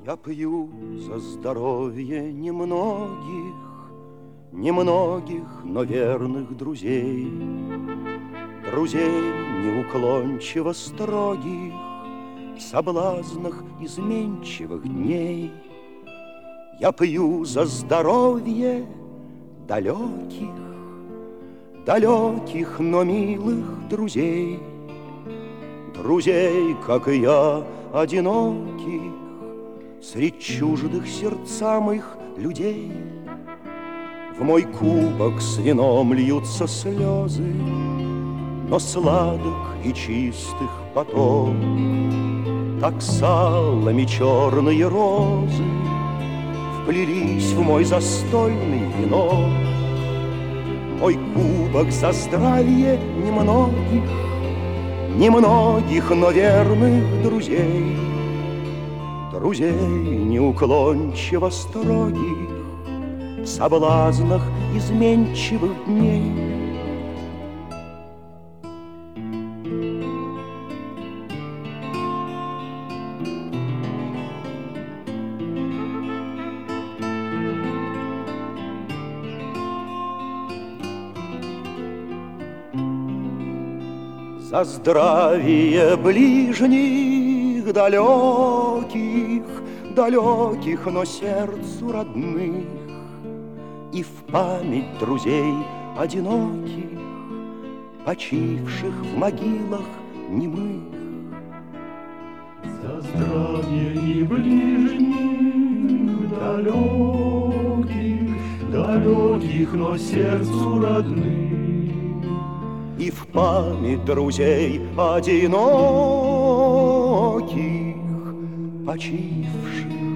Я пью за здоровье немногих, но верных друзей, друзей неуклончиво строгих в соблазнах изменчивых дней. Я пью за здоровье далеких, но милых друзей, друзей, как и я, одиноких, средь чуждых сердцам их людей. В мой кубок с вином льются слезы, но сладок и чистых поток. Так салами черные розы вплелись в мой застольный венок. Мой кубок за здравие немногих, но верных друзей, друзей неуклончиво строгих в соблазнах изменчивых дней. За здравие ближних далеких, но сердцу родных, и в память друзей одиноких, почивших в могилах немых. За здравие и ближних далеких, но сердцу родных, и в память друзей одиноких, почивших